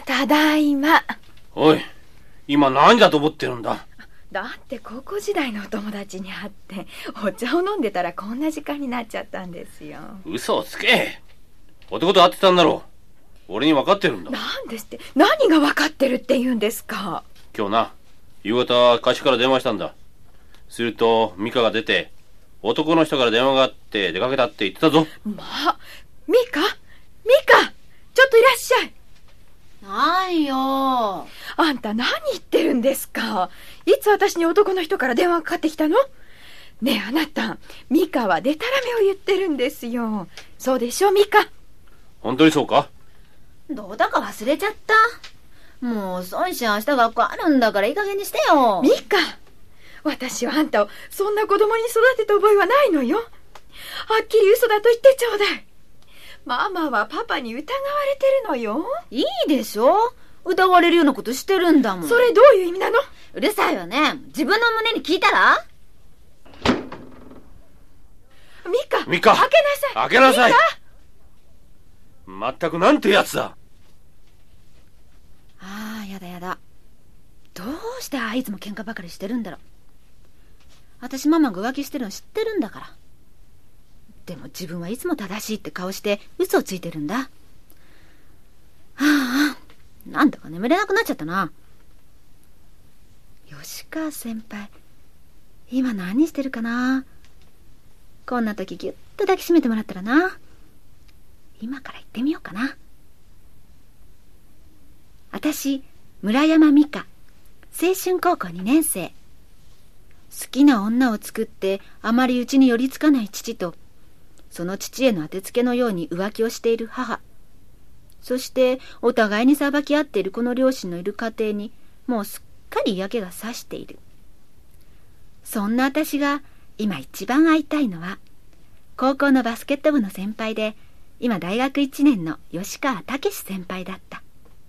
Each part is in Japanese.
ただいま。 おい、今何だと思ってるんだ。 だって高校時代のお友達に会ってお茶を飲んでたらこんな時間になっちゃったんですよ。 嘘をつけ。男と会ってたんだろう。俺に分かってるんだ。 なんですって。何が分かってるって言うんですか。 今日な、夕方会社から電話したんだ。するとミカが出て、男の人から電話があって出かけたって言ってたぞ。 まあ、ミカちょっといらっしゃい。 ないよ。 あんた何言ってるんですか。いつ私に男の人から電話がかかってきたの。ねえあなた、ミカはデタラメを言ってるんですよ。そうでしょミカ。 本当にそうか。 どうだか忘れちゃった。もう遅いし明日学校あるんだからいい加減にしてよ。 ミカ、私はあんたをそんな子供に育てた覚えはないのよ。はっきり嘘だと言ってちょうだい。ママはパパに疑われてるのよ。 いいでしょ、疑われるようなことしてるんだもん。 それどういう意味なの。 うるさいわね。自分の胸に聞いたら。 ミカ、 開けなさい。 開けなさい。まったくなんてやつだ。 ああ、やだやだ。どうしていつも喧嘩ばかりしてるんだろう。私ママが浮気してるの知ってるんだから。でも自分はいつも正しいって顔して嘘をついてるんだ。はあ、なんだか眠れなくなっちゃったな。吉川先輩、今何してるかな。こんな時ギュッと抱きしめてもらったらな。今から行ってみようかな。私、村山美香、青春高校2年生。好きな女を作ってあまりうちに寄りつかない父と、その父への当てつけのように浮気をしている母、そしてお互いに裁き合っているこの両親のいる家庭にもうすっかり嫌気がさしている。そんな私が今一番会いたいのは、高校のバスケット部の先輩で今大学1年の吉川武先輩だった。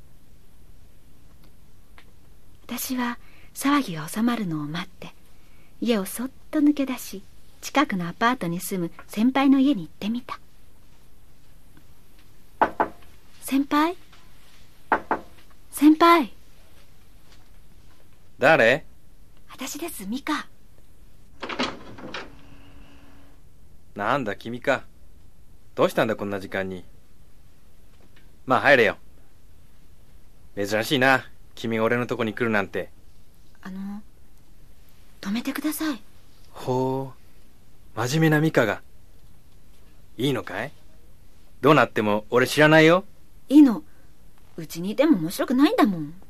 私は騒ぎが収まるのを待って家をそっと抜け出し、近くのアパートに住む先輩の家に行ってみた。先輩。 誰？ 私です、ミカ。 なんだ君か。どうしたんだこんな時間に。まあ入れよ。珍しいな、君が俺のとこに来るなんて。 止めてください。 ほう、真面目なミカが。いいのかい？どうなっても俺知らないよ。 いいの。うちにいても面白くないんだもん。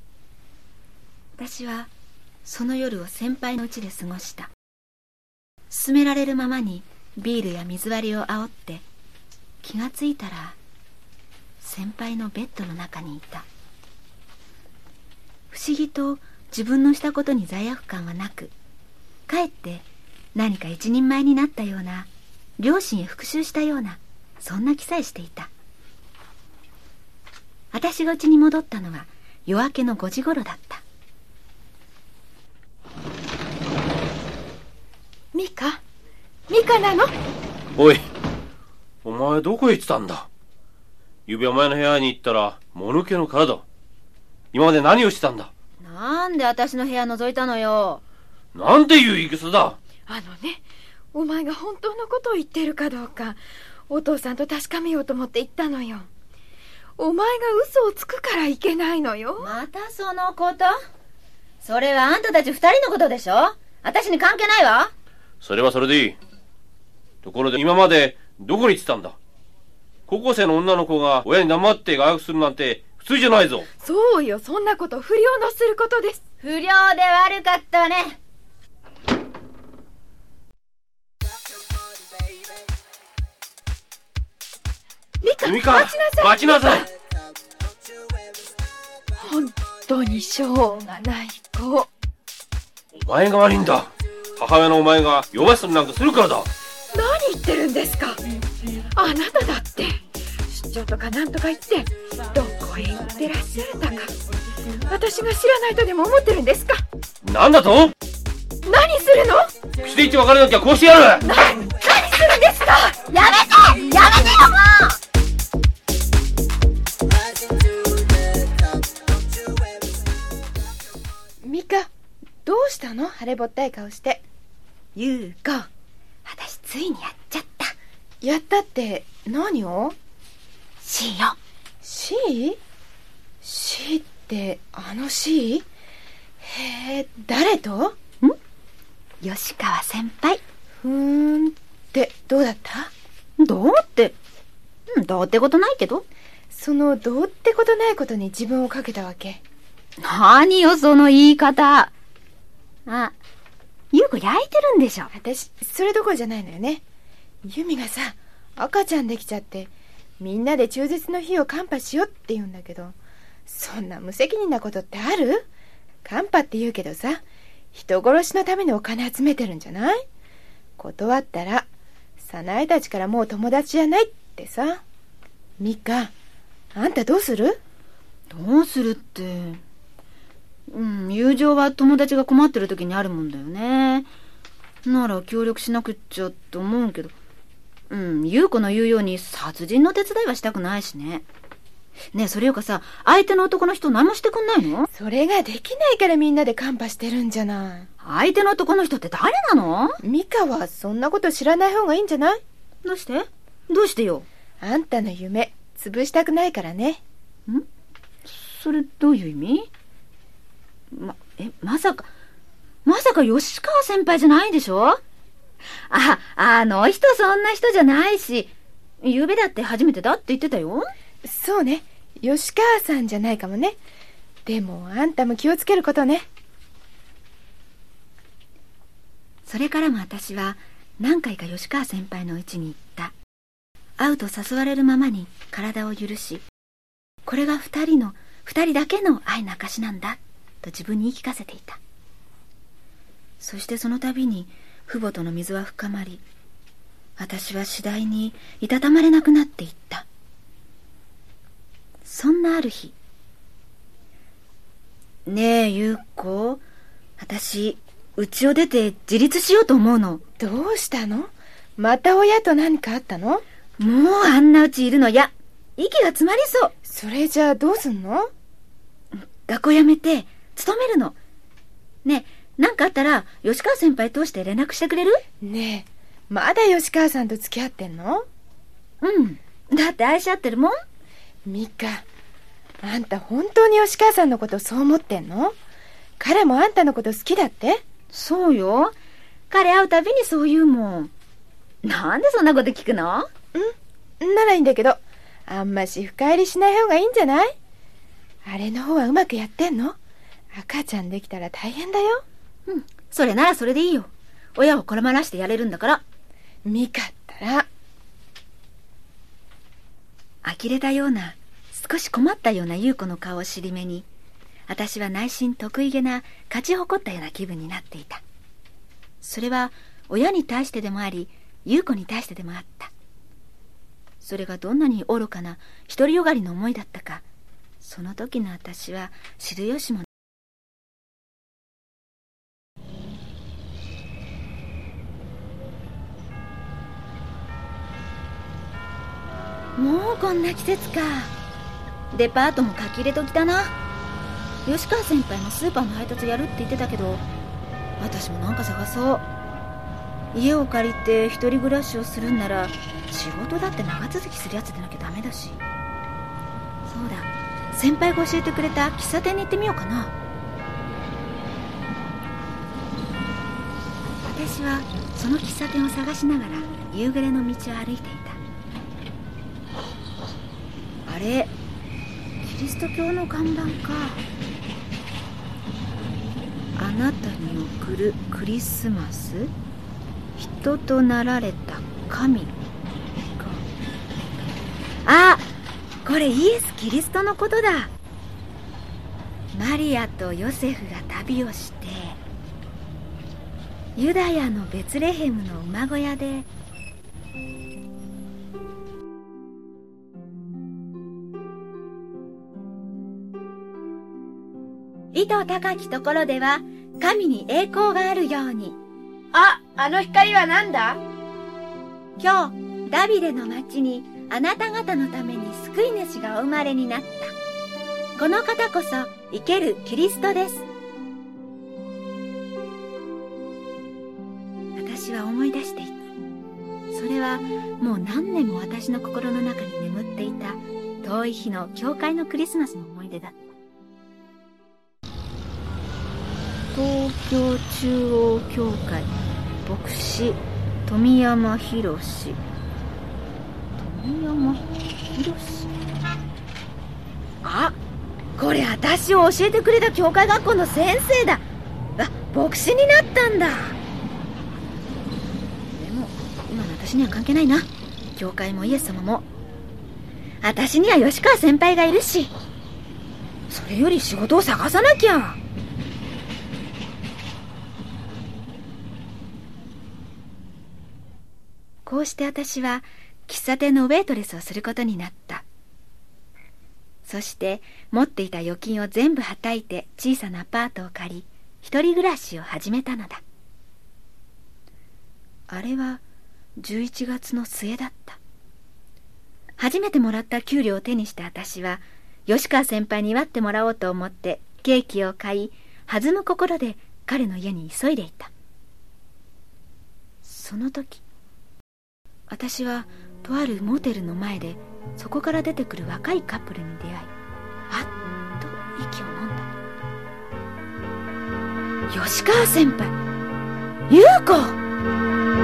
私はその夜を先輩の家で過ごした。勧められるままにビールや水割りを煽って、気がついたら先輩のベッドの中にいた。不思議と自分のしたことに罪悪感はなく、かえって何か一人前になったような、両親へ復讐したような、そんな気さえしていた。私が家に戻ったのは夜明けの5時頃だった。 ミカなの？ おい、お前どこへ行ってたんだ。ゆうべお前の部屋に行ったらもぬけの殻だ。今まで何をしてたんだ。 なんで私の部屋覗いたのよ。 なんていう言い草だ。 お前が本当のことを言ってるかどうか、お父さんと確かめようと思って言ったのよ。お前が嘘をつくからいけないのよ。 またそのこと？それはあんたたち2人のことでしょ。私に関係ないわ。 それはそれでいい。ところで今までどこに行ってたんだ。高校生の女の子が親に黙って外出するなんて普通じゃないぞ。 そうよ、そんなこと不良のすることです。 不良で悪かったわね。 ミカ、 待ちなさい。 本当にしょうがない子。 お前が悪いんだ。母親のお前が弱しなんかするからだ。 何言ってるんですか。あなただって出張とかなんとか言ってどこへ行ってらっしゃるんだか、私が知らないとでも思ってるんですか。 なんだと？ 何するの？ 口で言って別れなきゃこうしてやる。 何するんですか。 やめてよもう。 したの？腫れぼったい顔して。 優子、私ついにやっちゃった。 やったって何を ？C よ。 C？ C ってあの C？ へえ、誰と？ 吉川先輩。 ってどうだった？ どうってことないけど。 そのどうってことないことに自分をかけたわけ？ 何よその言い方。あ、優子焼いてるんでしょ。 私それどころじゃないのよね。由美がさ、赤ちゃんできちゃってみんなで中絶の日をカンパしようって言うんだけど、そんな無責任なことってある？カンパって言うけどさ、人殺しのためにお金集めてるんじゃない？断ったら早苗たちからもう友達じゃないってさ。ミカ、あんたどうする？ どうするって、友情は友達が困ってる時にあるもんだよね。なら協力しなくっちゃって思うけど、優子の言うように殺人の手伝いはしたくないしね。ねえ、それよかさ、相手の男の人何もしてくんないの？ それができないからみんなでカンパしてるんじゃない。 相手の男の人って誰なの？ ミカはそんなこと知らない方がいいんじゃない？ どうしてよ。 あんたの夢潰したくないからね。 それどういう意味？まさか吉川先輩じゃないでしょ？あの人そんな人じゃないし、昨べだって初めてだって言ってたよ。 そうね、吉川さんじゃないかもね。でもあんたも気をつけることね。 それからも私は何回か吉川先輩の家に行った。会うと誘われるままに体を許し、これが二人だけの愛の証なんだと自分に言い聞かせていた。そしてその度に父母との溝は深まり、私は次第にいたたまれなくなっていった。そんなある日、ねえ優子、私家を出て自立しようと思うの。 どうしたの？また親と何かあったの？ もうあんなうちいるの嫌。息が詰まりそう。 それじゃあどうすんの？ 学校辞めて勤めるの。ねえ、なんかあったら吉川先輩通して連絡してくれる？ ねえ、まだ吉川さんと付き合ってんの？ だって愛し合ってるもん。 ミカ、あんた本当に吉川さんのことそう思ってんの？彼もあんたのこと好きだって？ そうよ、彼会うたびにそう言うもん。なんでそんなこと聞くの？ ならいいんだけど、あんまし深入りしない方がいいんじゃない？あれの方はうまくやってんの？赤ちゃんできたら大変だよ。 それならそれでいいよ。親をこらまらしてやれるんだから。 ミカったら。 呆れたような、少し困ったような優子の顔を尻目に、私は内心得意げな勝ち誇ったような気分になっていた。それは親に対してでもあり、優子に対してでもあった。それがどんなに愚かな独りよがりの思いだったか、その時の私は知る由もない。もうこんな季節か。デパートも書き入れ時だな。吉川先輩もスーパーの配達やるって言ってたけど、私もなんか探そう。家を借りて一人暮らしをするんなら、仕事だって長続きするやつでなきゃダメだし。そうだ、先輩が教えてくれた喫茶店に行ってみようかな。私はその喫茶店を探しながら夕暮れの道を歩いていた。あれ、キリスト教の看板か。あなたに送るクリスマス、人となられた神か。あ、これイエス・キリストのことだ。マリアとヨセフが旅をして、ユダヤのベツレヘムの馬小屋で、意図高きところでは神に栄光があるように。 あの光はなんだ？ 今日ダビデの町にあなた方のために救い主がお生まれになった。この方こそ生けるキリストです。 はもう何年も私の心の中に眠っていた遠い日の教会のクリスマスの思い出だった。東京中央教会牧師富山博士。富山博士。あ、これ私を教えてくれた教会学校の先生だ。あ、牧師になったんだ。でも今の私には関係ないな。教会もイエス様も。私には吉川先輩がいるし、それより仕事を探さなきゃ。こうして私は喫茶店のウェイトレスをすることになった。そして持っていた預金を全部はたいて小さなアパートを借り、一人暮らしを始めたのだ。あれは11月の末だった。初めてもらった給料を手にした私は、吉川先輩に祝ってもらおうと思ってケーキを買い、弾む心で彼の家に急いでいた。その時、私はとあるモテルの前でそこから出てくる若いカップルに出会い、あっと息を飲んだ。吉川先輩、優子。